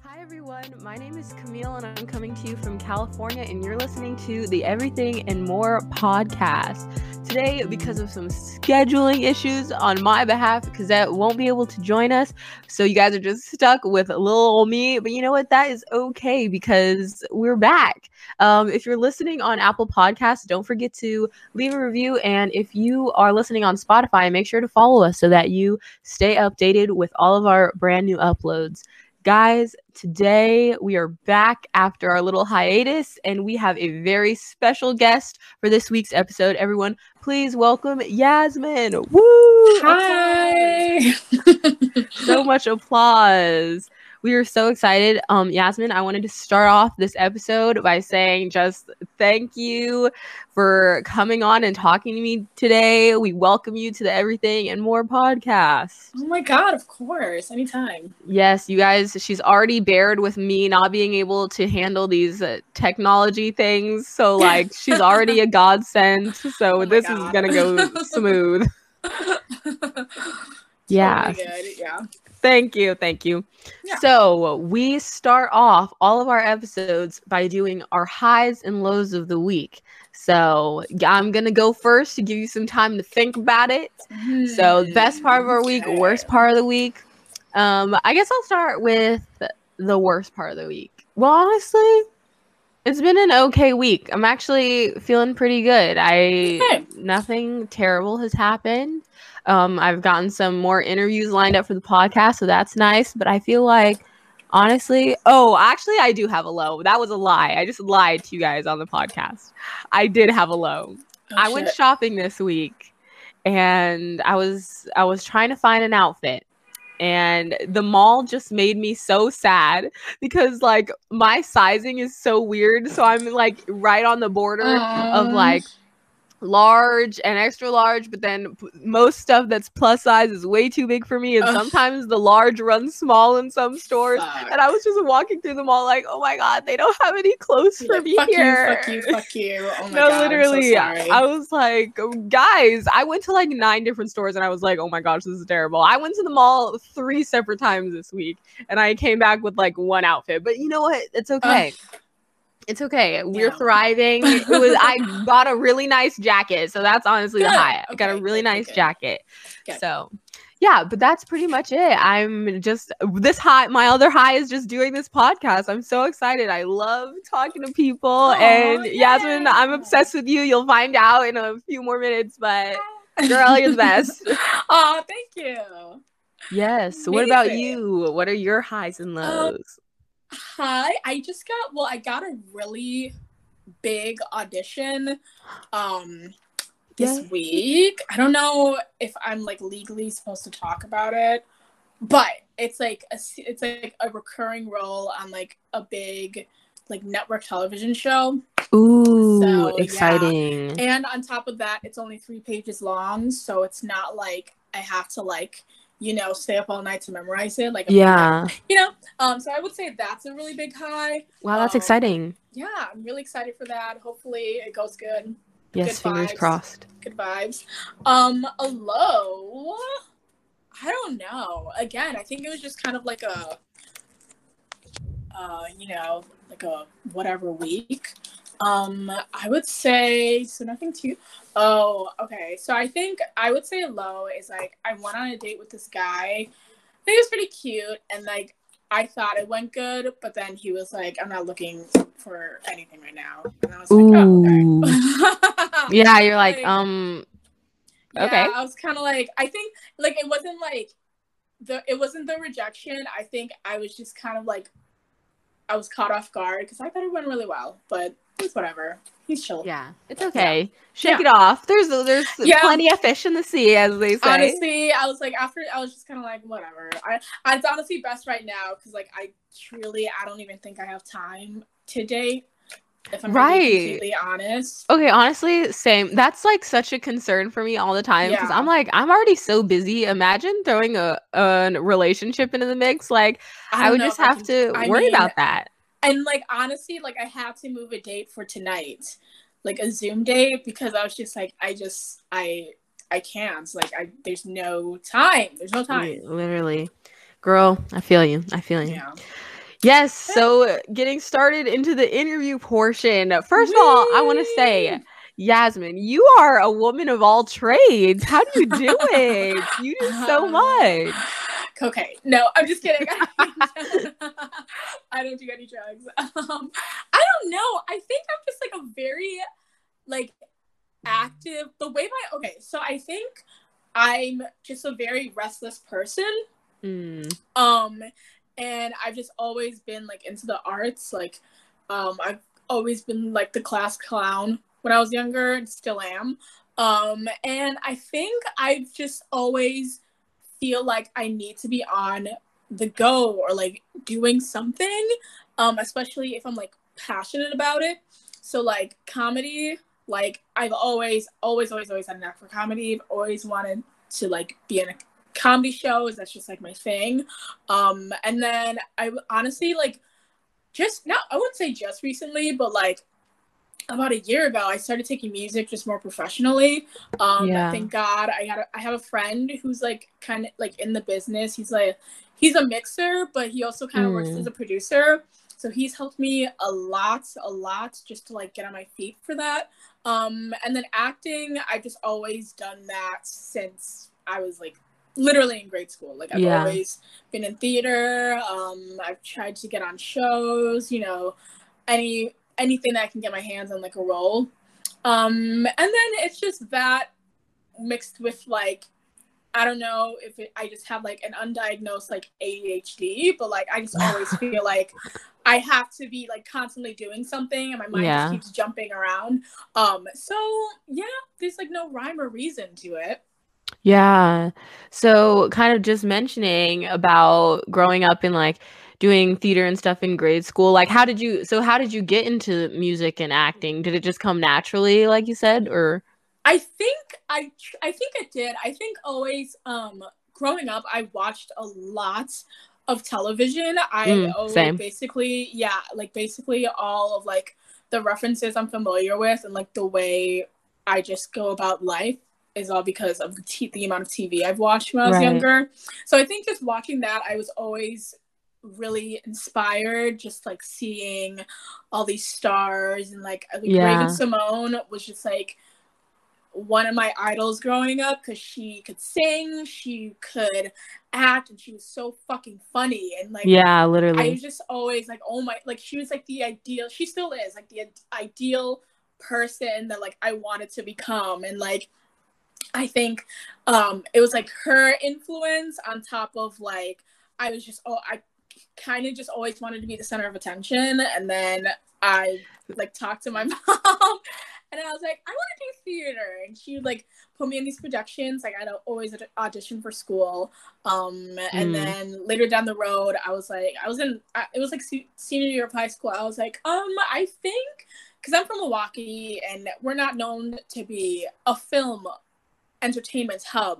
Hi everyone, my name is Camille and I'm coming to you from California and you're listening to the Everything and More podcast. Today, because of some scheduling issues on my behalf, Cosette won't be able to join us, so you guys are just stuck with little old me, but you know what? That is okay because we're back. If you're listening on Apple Podcasts, don't forget to leave a review, and if you are listening on Spotify, make sure to follow us so that you stay updated with all of our brand new uploads. Guys, today we are back after our little hiatus and we have a very special guest for this week's episode. Everyone, please welcome Yasmin. Woo! Hi! So much applause. We are so excited. Yasmin, I wanted to start off this episode by saying just thank you for coming on and talking to me today. We welcome you to the Everything and More podcast. Oh my God, of course. Anytime. Yes, you guys, she's already bared with me not being able to handle these technology things. So, like, she's already a godsend. So, this is going to go smooth. Yeah. Good. Yeah. Thank you. Yeah. So we start off all of our episodes by doing our highs and lows of the week. So I'm going to go first to give you some time to think about it. So the best part of our week, worst part of the week. I guess I'll start with the worst part of the week. Well, honestly, it's been an okay week. I'm actually feeling pretty good. Nothing terrible has happened. I've gotten some more interviews lined up for the podcast, so that's nice. But I feel like, honestly, actually, I do have a low. That was a lie. I just lied to you guys on the podcast. I did have a low. I went shopping this week, and I was trying to find an outfit. And the mall just made me so sad because, like, my sizing is so weird. So I'm, like, right on the border of, like, large and extra large, but then most stuff that's plus size is way too big for me, and sometimes the large runs small in some stores. And I was just walking through the mall like, oh my God, they don't have any clothes for me here. Fuck you. Oh my God, literally, I'm so sorry. I was like, guys, I went to like 9 different stores and I was like, oh my gosh, this is terrible. I went to the mall 3 separate times this week and I came back with like one outfit, but you know what, it's okay. It's okay. We're thriving. I got a really nice jacket. So that's honestly the high. I got a really nice jacket. Good. So yeah, but that's pretty much it. I'm just my other high is just doing this podcast. I'm so excited. I love talking to people. And Yasmin, I'm obsessed with you. You'll find out in a few more minutes, but girl, you're the best. Oh, thank you. Yes. Amazing. What about you? What are your highs and lows? Hi, I got a really big audition this week. I don't know if I'm like legally supposed to talk about it, but it's like a recurring role on like a big like network television show. Ooh, so, exciting. Yeah. And on top of that, it's only 3 pages long, so it's not like I have to like stay up all night to memorize it. Like, so I would say that's a really big high. Wow, that's exciting. Yeah, I'm really excited for that. Hopefully it goes good. Yes, good fingers crossed. Good vibes. A low, I don't know. Again, I think it was just kind of like a, like a whatever week. I would say, so nothing too, okay. So I think I would say low is like, I went on a date with this guy. I think it was pretty cute. And like, I thought it went good, but then he was like, I'm not looking for anything right now. And I was like, okay. Yeah. You're like, yeah, okay. I was kind of like, I think like, it wasn't the rejection. I think I was just kind of like, I was caught off guard because I thought it went really well, but it's whatever. He's chill. Yeah, it's okay. Yeah. Shake it off. There's plenty of fish in the sea, as they say. Honestly, I was like, after, I was just kind of like, whatever. It's honestly best right now because like I don't even think I have time to date. If I'm being completely honest. Okay, honestly, same. That's like such a concern for me all the time because I'm like, I'm already so busy. Imagine throwing a relationship into the mix. Like, I would just have to worry about that. And like, honestly, like I had to move a date for tonight, like a Zoom date, because I was just like, I can't. Like, there's no time. There's no time. Literally, girl, I feel you. Yeah. Yes, so getting started into the interview portion. First of all, I want to say, Yasmin, you are a woman of all trades. How do you do it? You do so much. Cocaine. No, I'm just kidding. I don't do any drugs. I don't know. I think I'm just like a very like active. The way so I think I'm just a very restless person. And I've just always been like into the arts. Like, I've always been like the class clown when I was younger and still am. And I think I've just always feel like I need to be on the go or like doing something, especially if I'm like passionate about it. So like comedy, like I've always had a knack for comedy. I've always wanted to like be in a comedy shows. That's just like my thing. And then I honestly like I wouldn't say just recently, but like about a year ago, I started taking music just more professionally. Thank God I have a friend who's like kind of like in the business. He's a mixer, but he also kind of works as a producer. So he's helped me a lot just to like get on my feet for that. And then acting, I've just always done that since I was like literally in grade school. Like I've always been in theater. I've tried to get on shows, you know, anything that I can get my hands on like a role. And then it's just that mixed with like, I don't know if I just have like an undiagnosed like ADHD, but like I just always feel like I have to be like constantly doing something and my mind just keeps jumping around. So yeah, there's like no rhyme or reason to it. Yeah. So kind of just mentioning about growing up in like doing theater and stuff in grade school. Like how did you get into music and acting? Did it just come naturally like you said, or? I think it did. I think always growing up I watched a lot of television. Same. Basically all of like the references I'm familiar with and like the way I just go about life is all because of the amount of TV I've watched when I was younger. So I think just watching that, I was always really inspired, just like seeing all these stars and like Raven-Symoné was just like one of my idols growing up because she could sing, she could act, and she was so fucking funny. And like, literally, I was just always like, oh my, like she was like the ideal, she still is like the ideal person that like I wanted to become. And like I think it was like her influence on top of like I kind of just always wanted to be the center of attention. And then I like talked to my mom and I was like, I want to do theater. And she would like put me in these productions. Like I'd always audition for school. And then later down the road, it was like senior year of high school. I was like, I think, because I'm from Milwaukee and we're not known to be a film entertainment hub.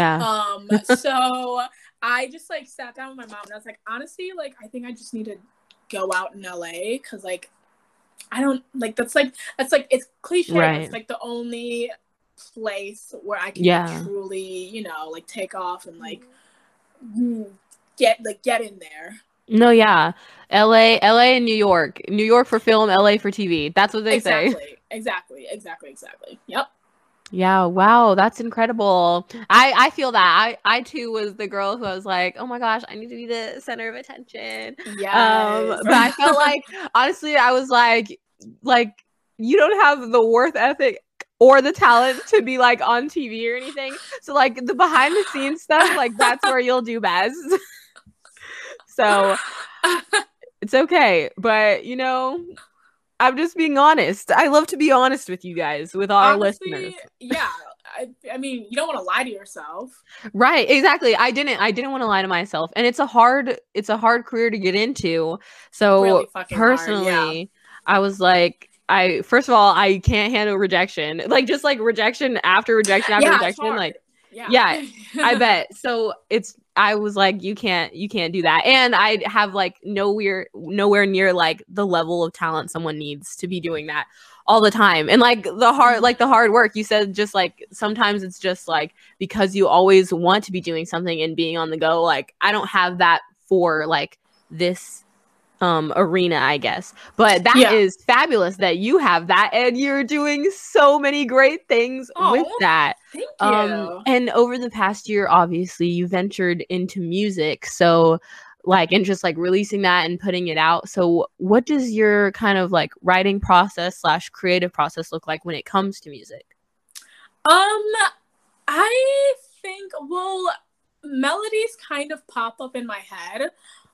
So I just like sat down with my mom and I was like, honestly, like I think I just need to go out in LA because like I don't like that's like it's cliche, but it's like the only place where I can truly, you know, like take off and like get in there. No, LA and New York for film, LA for TV. That's what they say. Exactly. Yep. Yeah, wow, that's incredible. I feel that. I too was the girl who I was like, oh my gosh, I need to be the center of attention. Yes. But I felt like, honestly, I was like you don't have the worth ethic or the talent to be like on TV or anything. So like the behind the scenes stuff, like that's where you'll do best. So it's okay. But you know, I'm just being honest. I love to be honest with you guys, with our listeners. Yeah. I mean, you don't want to lie to yourself. Right. Exactly. I didn't want to lie to myself. And it's a hard career to get into. So really personally, hard, I was like, first of all, I can't handle rejection. Like just like rejection after rejection after rejection. Like I bet. So I was like, you can't do that. And I have like nowhere near like the level of talent someone needs to be doing that all the time. And like the hard work, you said, just like sometimes it's just like because you always want to be doing something and being on the go. Like I don't have that for like this arena, I guess. But that is fabulous that you have that, and you're doing so many great things with that. Thank you. And over the past year, obviously, you ventured into music. So like, and just like releasing that and putting it out. So what does your kind of like writing process / creative process look like when it comes to music? I think, well, melodies kind of pop up in my head.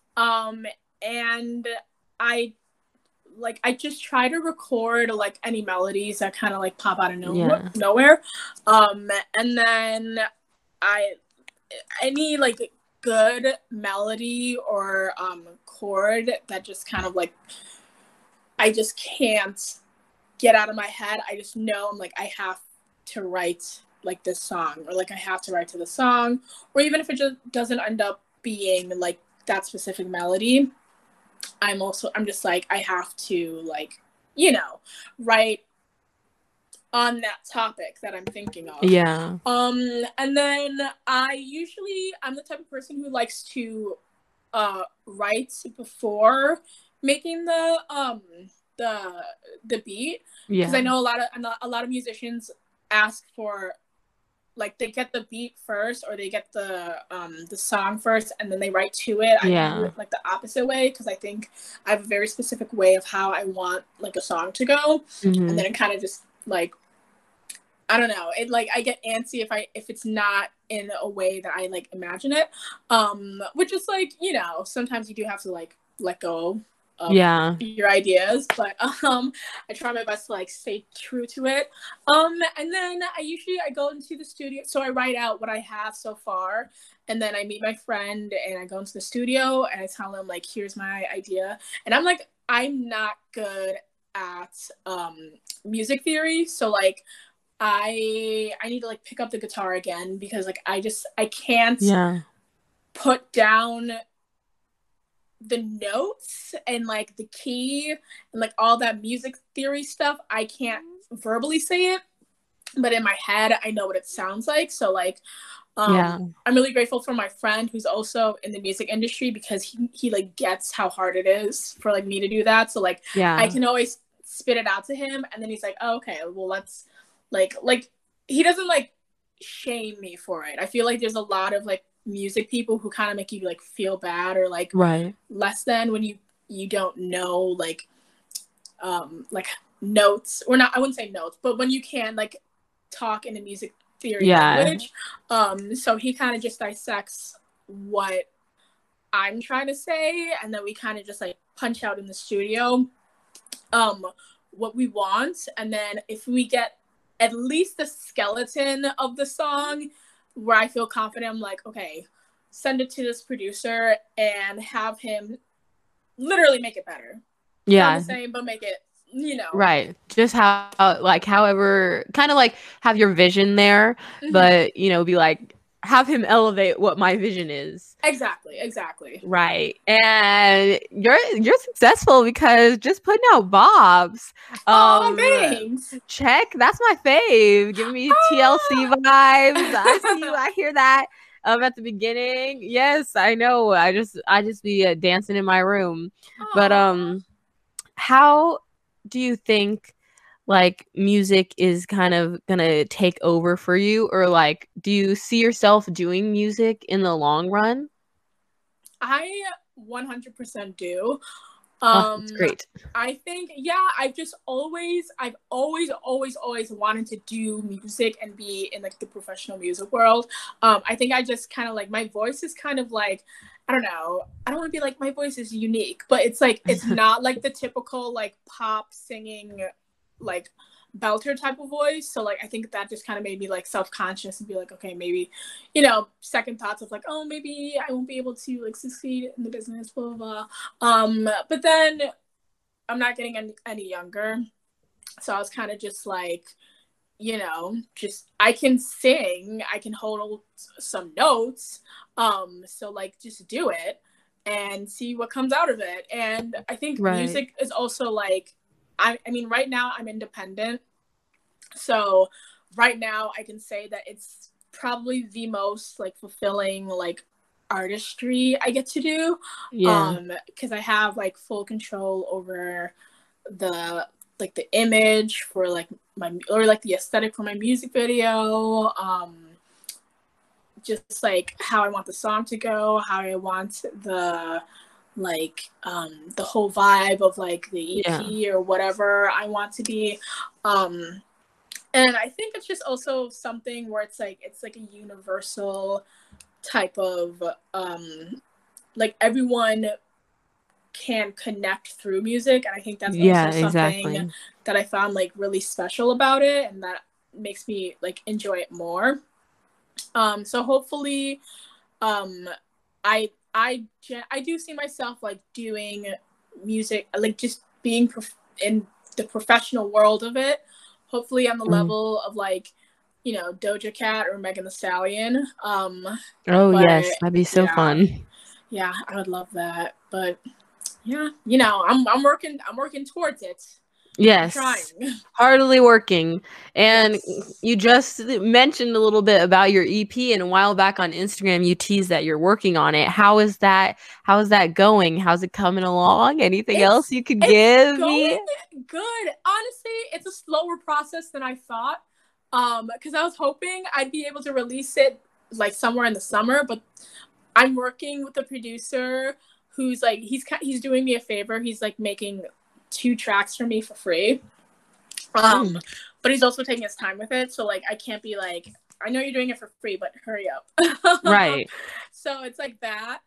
And I just try to record like any melodies that kind of like pop out of nowhere. And then any like good melody or chord that just kind of like I just can't get out of my head. I just know I'm like I have to write like this song, or like I have to write to the song, or even if it just doesn't end up being like that specific melody, I'm just like I have to like, you know, write on that topic that I'm thinking of. Yeah. And then I'm the type of person who likes to write before making the beat, because I know a lot of musicians ask for like they get the beat first, or they get the song first and then they write to it. I do it like the opposite way, because I think I have a very specific way of how I want like a song to go. And then it kind of just like, I don't know, it like I get antsy if it's not in a way that I like imagine it, which is like, you know, sometimes you do have to like let go of your ideas, but I try my best to like stay true to it. And then I go into the studio, so I write out what I have so far, and then I meet my friend and I go into the studio and I tell him like, here's my idea. And I'm not good at music theory, so like I need to like pick up the guitar again, because like I can't put down the notes and like the key and like all that music theory stuff. I can't verbally say it, but in my head I know what it sounds like. So like I'm really grateful for my friend who's also in the music industry, because he like gets how hard it is for like me to do that. So like I can always spit it out to him, and then he's like, oh, okay, well let's like he doesn't like shame me for it. I feel like there's a lot of like music people who kind of make you like feel bad or like less than when you don't know like notes, or not, I wouldn't say notes, but when you can like talk in a music theory language. So he kind of just dissects what I'm trying to say, and then we kind of just like punch out in the studio what we want, and then if we get at least the skeleton of the song where I feel confident, I'm like, okay, send it to this producer and have him literally make it better. Not the same, but make it, you know. Right. Just how, like, however, kind of like have your vision there, but, you know, be like, have him elevate what my vision is. Exactly. Right. And you're successful, because just putting out bops. Oh, thanks. Check. That's my fave. Give me TLC vibes. I see you. I hear that at the beginning. Yes, I know. I just be dancing in my room. But how do you think like music is kind of gonna take over for you, or like do you see yourself doing music in the long run? I 100% do. That's great. I think I've always wanted to do music and be in like the professional music world. I think I just kind of like, my voice is kind of like, I don't know, I don't want to be like my voice is unique, but it's like it's not like the typical like pop singing like belter type of voice. So like I think that just kind of made me like self-conscious and be like, okay, maybe, you know, second thoughts of like, oh, maybe I won't be able to like succeed in the business, blah blah blah. But then I'm not getting any younger, so I was kind of just like, you know, just I can sing, I can hold some notes, so like just do it and see what comes out of it. And I think music is also like, I mean, right now I'm independent. So right now I can say that it's probably the most like fulfilling like artistry I get to do. Yeah. Because I have like full control over the image for like the aesthetic for my music video. Just like how I want the song to go, how I want the whole vibe of like the EP or whatever I want to be. And I think it's just also something where it's like a universal type of like everyone can connect through music, and I think that's also something that I found like really special about it, and that makes me like enjoy it more. So hopefully I do see myself like doing music, like just being in the professional world of it, hopefully on the level of like, you know, Doja Cat or Megan Thee Stallion. Yes, that'd be so fun. Yeah, I would love that. But yeah, you know, I'm working towards it. Yes, heartily working. And you just mentioned a little bit about your EP, and a while back on Instagram you teased that you're working on it. How is that going? How's it coming along? Anything else you could give me? Good. Honestly, it's a slower process than I thought. Because I was hoping I'd be able to release it like somewhere in the summer, but I'm working with a producer who's like he's doing me a favor. He's like making 2 tracks for me for free. But he's also taking his time with it, so like I can't be like, I know you're doing it for free, but hurry up. Right. So it's like that.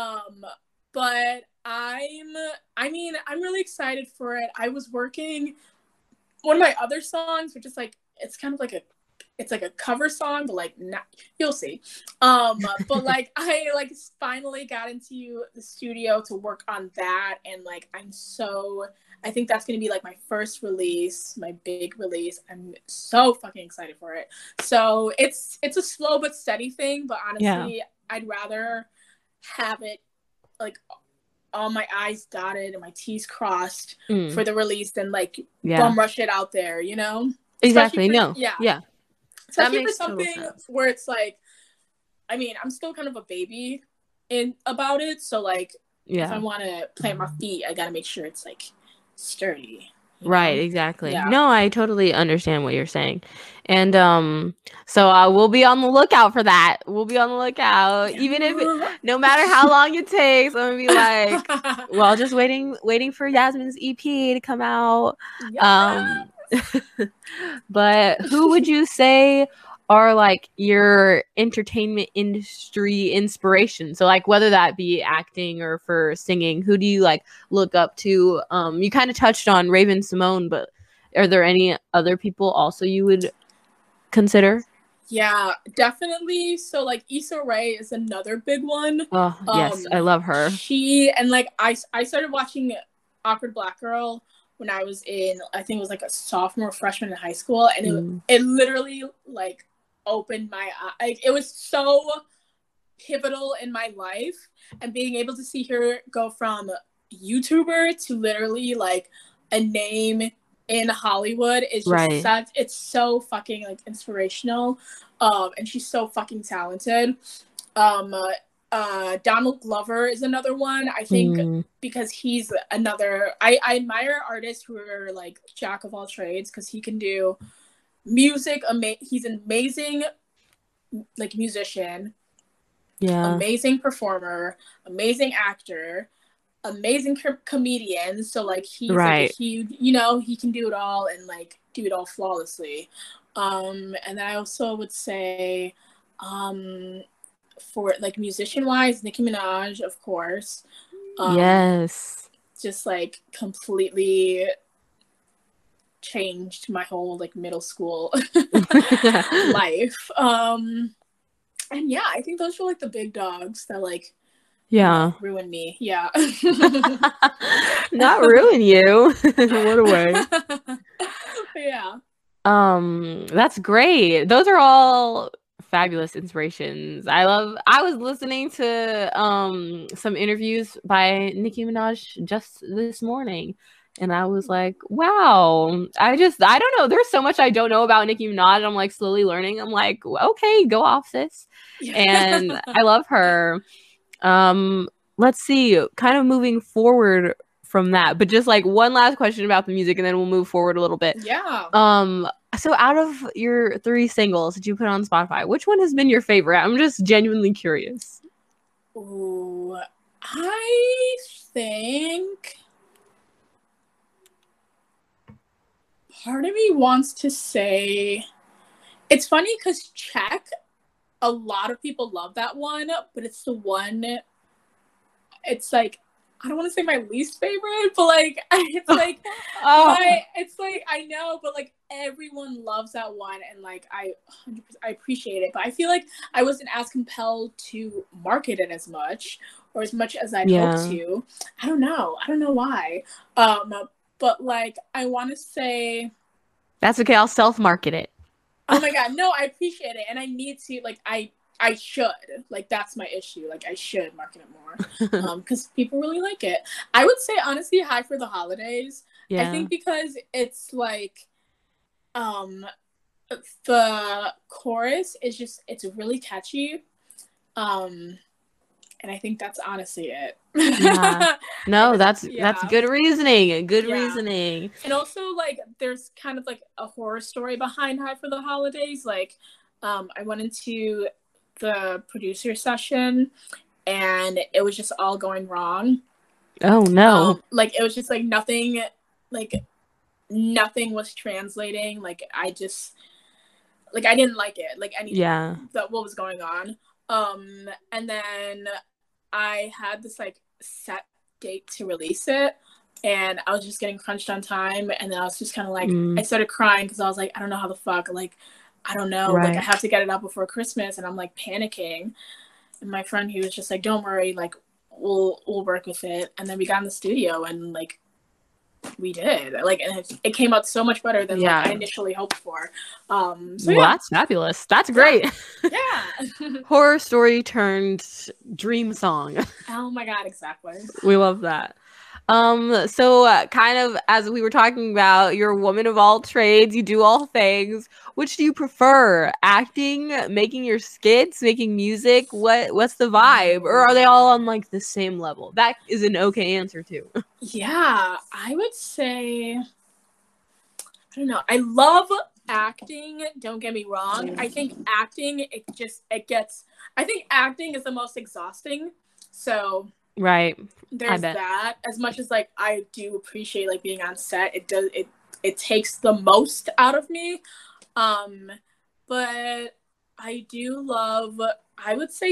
But I'm really excited for it. I was working one of my other songs, which is like, it's kind of like a cover song, but like not, you'll see. But like I like finally got into the studio to work on that, and like I think that's gonna be like my first release, my big release. I'm so fucking excited for it. So it's a slow but steady thing, but honestly, I'd rather have it like all my I's dotted and my T's crossed for the release than like bum rush it out there, you know? Exactly. Yeah. Especially for something where it's like, I mean, I'm still kind of a baby about it. So like, if I want to plant my feet, I got to make sure it's like sturdy. Right, know? Exactly. Yeah. No, I totally understand what you're saying. And so we'll be on the lookout for that. We'll be on the lookout. Even if no matter how long it takes, I'm gonna be like, well, just waiting for Yasmin's EP to come out. Yeah. But who would you say are like your entertainment industry inspiration? So like whether that be acting or for singing, who do you like look up to? You kind of touched on Raven-Symoné, but are there any other people also you would consider? Yeah, definitely. So like Issa Rae is another big one. Oh yes, I love her. She and like I started watching Awkward Black Girl when I was in, I think it was like a sophomore, freshman in high school, and it literally like opened my eye. It was so pivotal in my life, and being able to see her go from YouTuber to literally like a name in Hollywood is just it's so fucking like inspirational. And she's so fucking talented. Donald Glover is another one, I think, because he's another, I admire artists who are like jack of all trades, because he can do music. He's an amazing like musician, amazing performer, amazing actor, amazing comedian. So like he's like a huge, you know, he can do it all and like do it all flawlessly. And then I also would say for like musician wise, Nicki Minaj, of course. Yes. Just like completely changed my whole like middle school life. And yeah, I think those were like the big dogs that like ruined me. Yeah. Not ruin you. What a way. Yeah. That's great. Those are all fabulous inspirations. I was listening to some interviews by Nicki Minaj just this morning, and I was like, wow. I don't know, there's so much I don't know about Nicki Minaj. I'm like slowly learning. I'm like, okay, go off, sis. And I love her. Let's see, kind of moving forward from that, but just like one last question about the music and then we'll move forward a little bit. Yeah. So out of your 3 singles that you put on Spotify, which one has been your favorite? I'm just genuinely curious. Ooh, I think part of me wants to say, it's funny because Check, a lot of people love that one, but it's the one, it's like, I don't want to say my least favorite, but like, it's like, it's like, I know, but like everyone loves that one. And like, I appreciate it, but I feel like I wasn't as compelled to market it as much as I'd hoped to. I don't know why. But like, I want to say. That's okay. I'll self-market it. Oh my God. No, I appreciate it. And I need to, like, I should, like, that's my issue. Like, I should market it more because people really like it. I would say, honestly, High for the Holidays. Yeah. I think because it's like, the chorus is just, it's really catchy. And I think that's honestly it. Yeah. No, that's good reasoning. Good reasoning. And also, like, there's kind of like a horror story behind High for the Holidays. Like, I went into the producer session and it was just all going wrong. Oh no. Like, it was just like nothing was translating. Like, I didn't like it. Like, anything that what was going on. And then I had this like set date to release it and I was just getting crunched on time, and then I was just kind of like I started crying because I was like, I don't know how the fuck, like, I don't know, like, I have to get it out before Christmas, and I'm like panicking. And my friend, he was just like, don't worry, like, we'll work with it. And then we got in the studio and like we did, like, and it came out so much better than like I initially hoped for. That's fabulous. That's great. Yeah. Horror story turned dream song. Oh my God, exactly. We love that. So kind of as we were talking about, you're a woman of all trades, you do all things. Which do you prefer? Acting, making your skits, making music? What's the vibe? Or are they all on like the same level? That is an okay answer too. Yeah, I would say, I don't know. I love acting, don't get me wrong. I think acting, I think acting is the most exhausting. So right. There's that. As much as like I do appreciate like being on set, it takes the most out of me. But I do love, I would say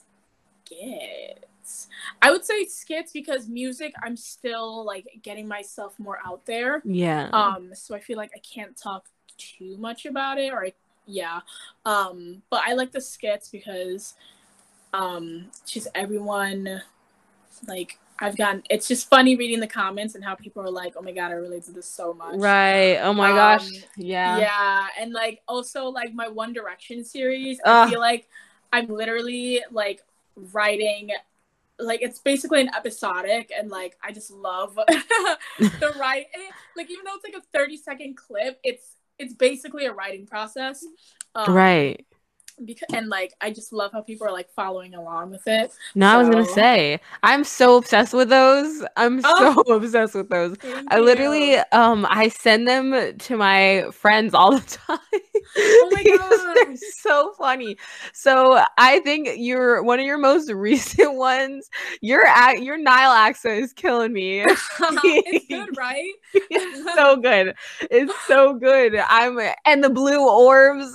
skits. I would say skits because music, I'm still like getting myself more out there. Yeah. So I feel like I can't talk too much about it, but I like the skits because just everyone, like, it's just funny reading the comments and how people are like, oh my God, I relate to this so much. Right. Oh my gosh. Yeah. Yeah. And like, also like my One Direction series, I feel like I'm literally like writing, like, it's basically an episodic, and like, I just love the writing. Like, even though it's like a 30-second clip, it's basically a writing process. Right. And like, I just love how people are like following along with it. No, I was gonna say, I'm so obsessed with those. So obsessed with those. I literally I send them to my friends all the time. Oh my God, they're so funny. So I think one of your most recent ones, your Nile accent is killing me. It's good, right? It's so good. It's so good. And the blue orbs.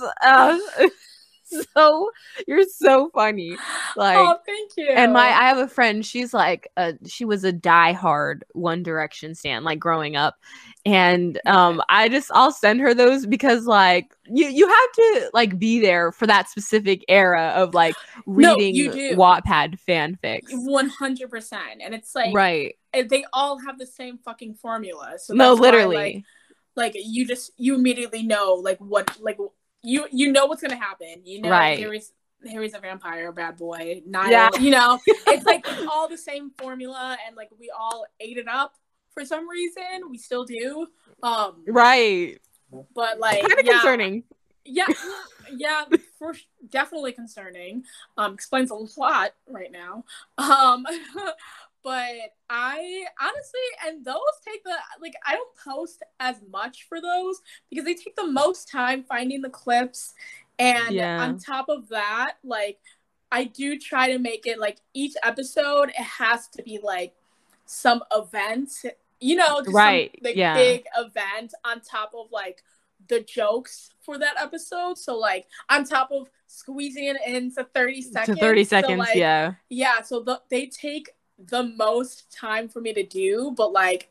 So you're so funny. Like, oh, thank you. And I have a friend, she's like she was a diehard One Direction stan, like, growing up. And I'll send her those because like you have to like be there for that specific era of like reading Wattpad fanfics. 100%. And it's like, right, they all have the same fucking formula. So no, literally, why, like you immediately know like what, like, you know what's gonna happen. You know, right. Harry's a vampire, bad boy. Niall, you know, it's like all the same formula, and like we all ate it up for some reason. We still do. Right. But like, kind of concerning. Yeah, definitely concerning. Explains a lot right now. But I honestly, and those take I don't post as much for those because they take the most time finding the clips. And on top of that, like, I do try to make it like each episode, it has to be like some event, just some big event on top of like the jokes for that episode. So like on top of squeezing it into 30 seconds. So, like, yeah. So they take the most time for me to do, but like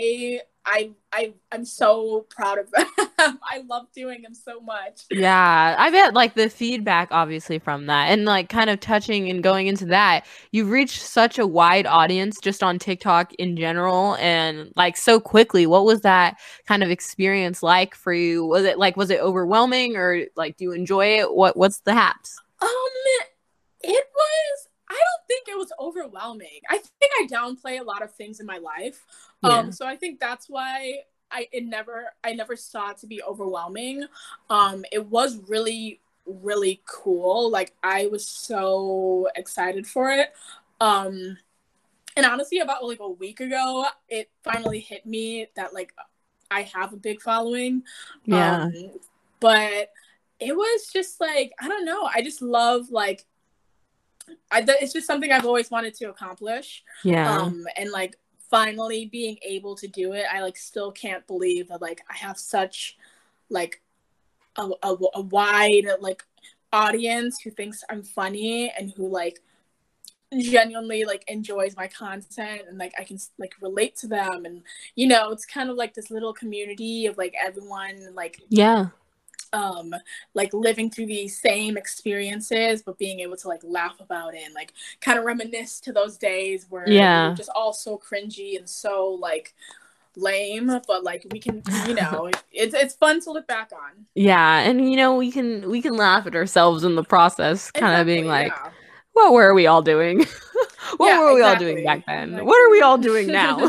I'm so proud of them. I love doing them so much. Yeah, I bet like the feedback obviously from that and like kind of touching and going into that, you've reached such a wide audience just on TikTok in general and like so quickly. What was that kind of experience like for you? Was it overwhelming or like do you enjoy it? What's the haps? It was, I don't think it was overwhelming. I think I downplay a lot of things in my life. So I think that's why I never saw it to be overwhelming. It was really, really cool. Like, I was so excited for it. And honestly, about like a week ago, it finally hit me that like I have a big following. But it was just like, I don't know. I just love like, it's just something I've always wanted to accomplish. And like finally being able to do it, I like still can't believe that like I have such like a wide like audience who thinks I'm funny and who like genuinely like enjoys my content and like I can like relate to them. And it's kind of like this little community of like everyone like like living through these same experiences, but being able to like laugh about it and like kind of reminisce to those days where we were just all so cringy and so like lame, but like we can, it's fun to look back on. And we can laugh at ourselves in the process, kind of being like, what were we all doing? What were we all doing back then? Like, what are we all doing now?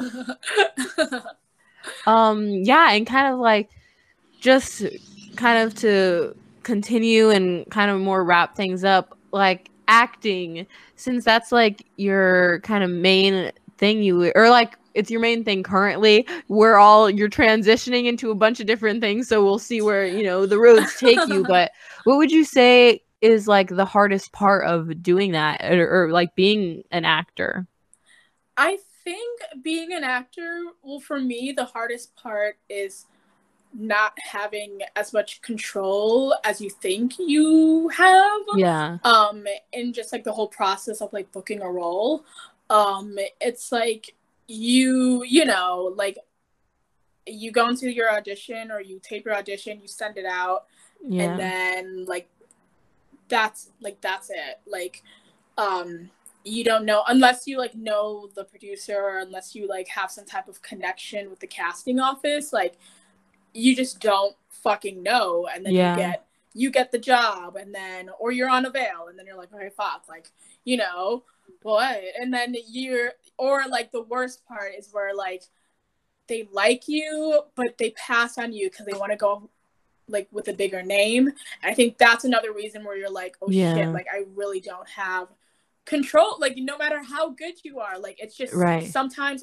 And kind of like just kind of to continue and kind of more wrap things up, like acting, since that's like your kind of main thing or like it's your main thing currently, you're transitioning into a bunch of different things, so we'll see where the roads take you. But what would you say is like the hardest part of doing that or like being an actor? I think being an actor, well, for me the hardest part is not having as much control as you think you have. And just like the whole process of like booking a role. It's like like you go into your audition or you tape your audition, you send it out, and then like that's it. Like you don't know unless you like know the producer or unless you like have some type of connection with the casting office. Like, you just don't fucking know, and then you get the job, and then or you're on a veil, and then you're like, okay, fuck, like what? And then or like the worst part is where like they like you but they pass on you because they want to go like with a bigger name. And I think that's another reason where you're like, oh shit, like I really don't have control. Like, no matter how good you are, like it's just sometimes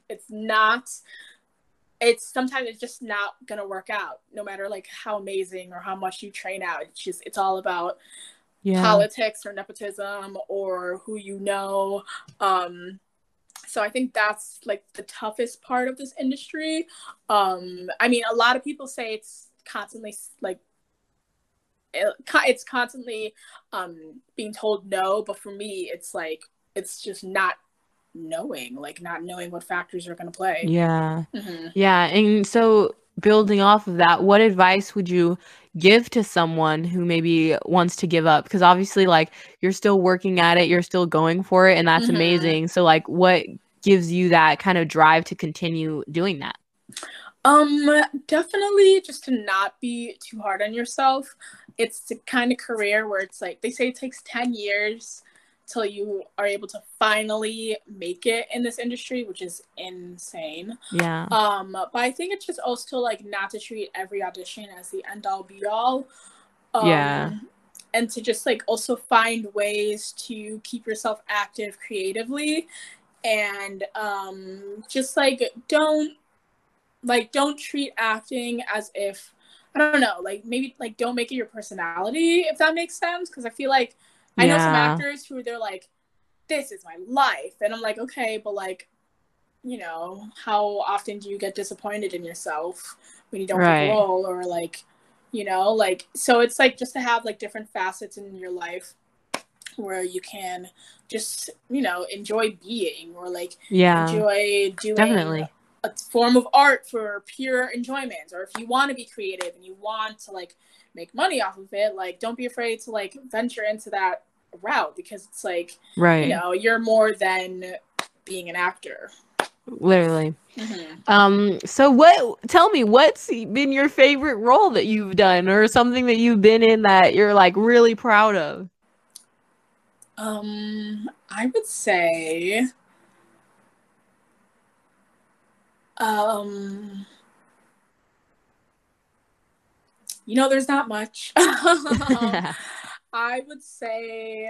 sometimes it's just not gonna work out, no matter like how amazing or how much you train out. It's all about politics or nepotism or who so I think that's like the toughest part of this industry. I mean, a lot of people say it's constantly like being told no, but for me it's like it's just not knowing what factors are going to play. And so building off of that, what advice would you give to someone who maybe wants to give up? Because obviously like you're still working at it, you're still going for it, and that's amazing. So like what gives you that kind of drive to continue doing that? Definitely just to not be too hard on yourself. It's the kind of career where it's like they say it takes 10 years till you are able to finally make it in this industry, which is insane. But I think it's just also like not to treat every audition as the end all be all. and to just like also find ways to keep yourself active creatively, and just like don't treat acting as if, I don't know, like maybe like don't make it your personality, if that makes sense. Because I feel like I know some actors who they're like, this is my life, and I'm like, okay, but like, you know, how often do you get disappointed in yourself when you don't get a role, or like, you know, like, so it's like just to have like different facets in your life where you can just, you know, enjoy being, or like enjoy doing a form of art for pure enjoyment. Or if you want to be creative and you want to like make money off of it, like don't be afraid to like venture into that route, because it's like, you know, you're more than being an actor. Literally. So tell me, what's been your favorite role that you've done, or something that you've been in that you're like really proud of? I would say you know, there's not much. I would say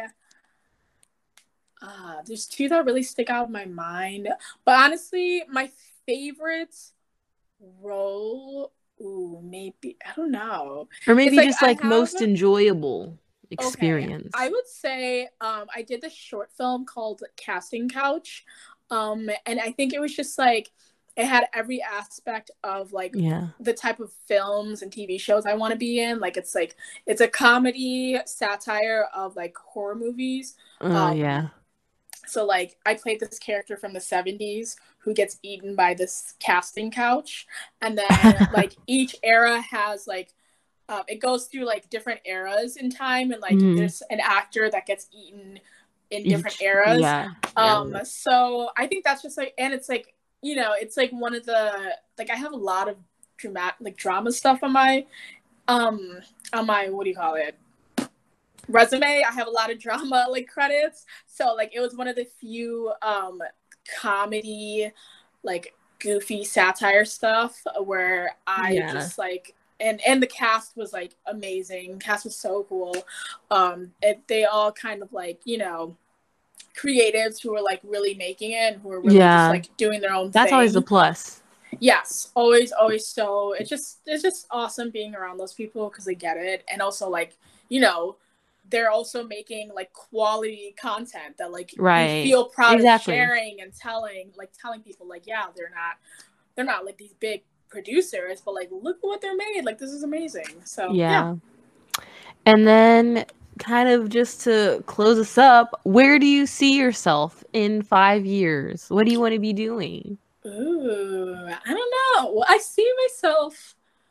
there's two that really stick out in my mind. But honestly, my favorite role, maybe, I don't know. Or maybe just like most enjoyable experience. Okay. I would say I did this short film called Casting Couch. And I think it was just like, it had every aspect of like the type of films and TV shows I want to be in. Like it's a comedy satire of like horror movies. So like I played this character from the 70s who gets eaten by this casting couch, and then like each era has like it goes through like different eras in time, and like there's an actor that gets eaten in different eras. So I think that's just like, and it's like, you know, it's like one of the, like I have a lot of drama stuff on my what do you call it, resume. I have a lot of drama like credits, so like it was one of the few comedy, like goofy satire stuff where I just like, and the cast was like amazing. The cast was so cool. They all kind of like, you know, creatives who were like really making it, and who were really just like doing their own thing. That's always a plus. Yes, always. So it's just awesome being around those people, because they get it, and also like, you know, they're also making like quality content that like you feel proud of sharing and telling people like, yeah, they're not like these big producers, but like look what they're made, like this is amazing. So and then kind of just to close us up, where do you see yourself in 5 years? What do you want to be doing? Ooh, I don't know. Well, I see myself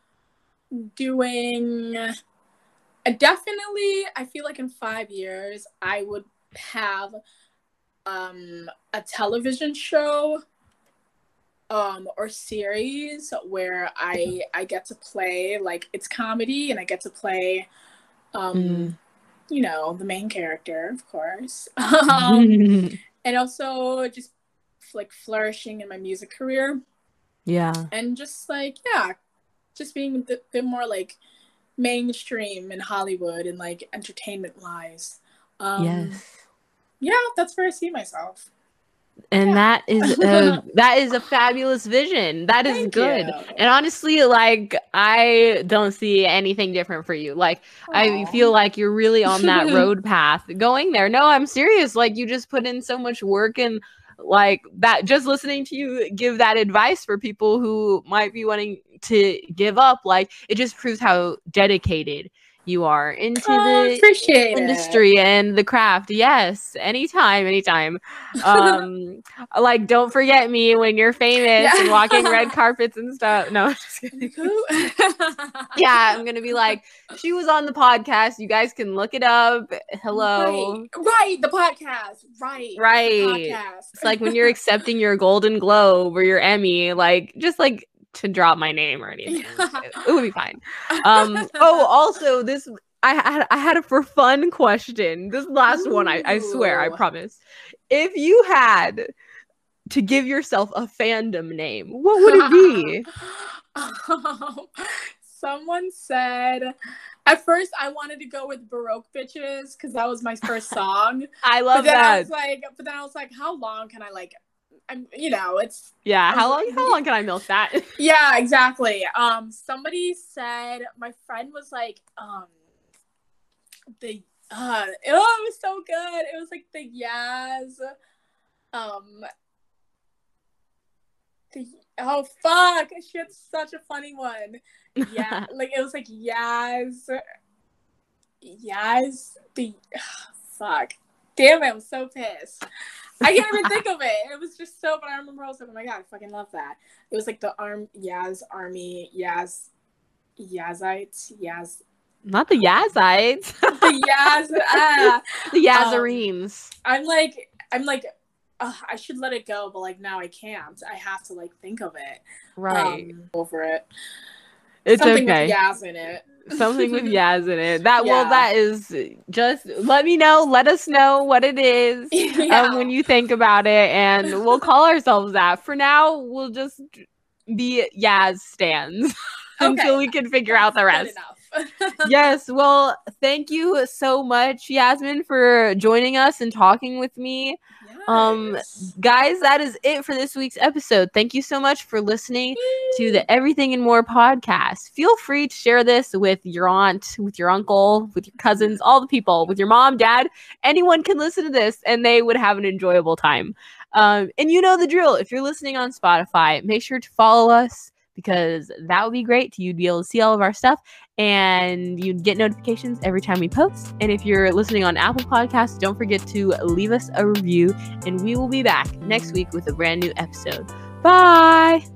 doing, definitely, I feel like in 5 years I would have a television show or series where I get to play, like it's comedy, and I get to play you know, the main character, of course. And also just like flourishing in my music career. And just like, just being a bit more like mainstream in Hollywood and like entertainment wise. That's where I see myself. And that is a fabulous vision. That is good. And honestly, like I don't see anything different for you. Like I feel like you're really on that road path going there. No, I'm serious. Like you just put in so much work, and like that, just listening to you give that advice for people who might be wanting to give up, like it just proves how dedicated you are into the industry and the craft. Yes, anytime. Like don't forget me when you're famous and walking red carpets and stuff. No, just kidding. I'm gonna be like, she was on the podcast, you guys can look it up. Hello. Right, the podcast. Right. It's like when you're accepting your Golden Globe or your Emmy, like just like to drop my name or anything. It would be fine. Also this, I had a for fun question. This last one, I swear, I promise. If you had to give yourself a fandom name, what would it be? Someone said At first, I wanted to go with Baroque Bitches because that was my first song. I love but then that. But then I was like, how long can I like? It's how long can I milk that? Yeah, exactly. Somebody said my friend was like, it was so good. It was like the Yaz, oh fuck, she had such a funny one. Yeah, like it was like Yaz, fuck, damn it, I'm so pissed. I can't even think of it. It was just so, but I remember I was like, oh my god, I fucking love that. It was like the Yaz Army, Yazites, Yaz. Not the Yazites. The Yaz, the Yazarenes. I'm like, I should let it go, but like now I can't. I have to like think of it. Right. Over it. It's something okay. With Yaz in it. Something with Yaz in it. That is just let me know. Let us know what it is when you think about it, and we'll call ourselves that. For now, we'll just be Yaz stans until we can figure out the rest. Yes. Well, thank you so much, Yasmin, for joining us and talking with me. Yes. Guys, that is it for this week's episode. Thank you so much for listening to the Everything and More podcast. Feel free to share this with your aunt, with your uncle, with your cousins, all the people, with your mom, dad. Anyone can listen to this and they would have an enjoyable time. And you know the drill. If you're listening on Spotify, make sure to follow us, because that would be great. You'd be able to see all of our stuff and you'd get notifications every time we post. And if you're listening on Apple Podcasts, don't forget to leave us a review, and we will be back next week with a brand new episode. Bye!